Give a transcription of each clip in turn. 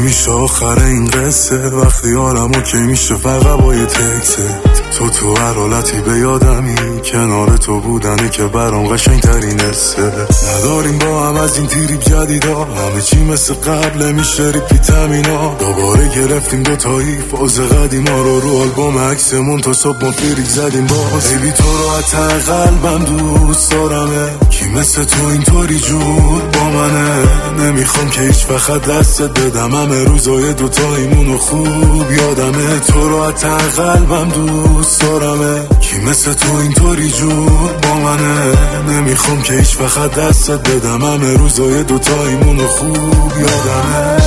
میشه آخر این قصه؟ وقتی آرمو که میشه فقط با یه تکسه. تو هر حالتی به یادمی، کنار تو بودنه که برام قشنگ ترین حسه. نداریم با هم از این تریپ جدیدا، همه چی مثل قبل میشه ریپیتمینا. دوباره گرفتیم دوتایی فاز قدیما رو آلبوم عکسمون تا صبح ما فریک زدیم باز. بیبی تو رو حتی قلبم دوست دارمه، کی مثل تو اینطوری جور با منه. نمیخوام که هیچ وقت دستت بدم، همه روزای دوتاییمونو خوب یادمه. تو رو حتی قلبم دوست دارمه، کی مثل تو اینطوری جور با منه. نمیخوام که هیچ وقت دستت بدم، همه روزای دوتاییمونو خوب یادمه.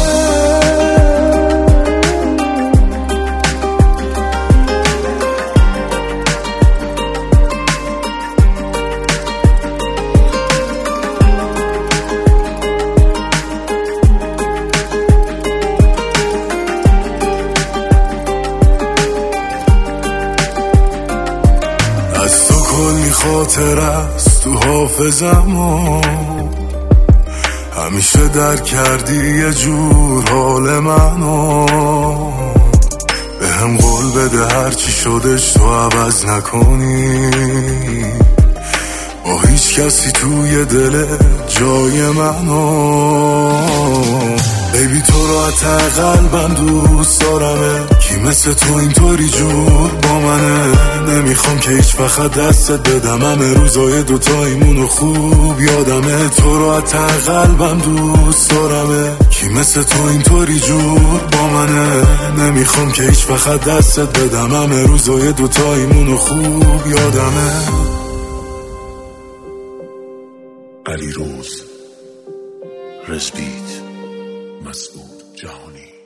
از تو کلی خاطر است تو حافظم، همیشه درک کردی یه جور حال منو. به هم قول بده هرچی شدش تو عوض نکنی، با هیچ کسی توی دل جای منو. بیبی تو رو حتی قلبم دوست دارمه، کی مثل تو اینطوری جور با منه. نمیخوام که هیچ وقت دستت بدم، همه روزای دوتاییمونو خوب یادمه. تو رو حتی قلبم دوست دارمه، کی مثل تو اینطوری جور با منه. نمیخوام که هیچ وقت دستت بدم، همه روزای دوتاییمونو خوب یادمه. علیروز رزبیت مسعود جهانی.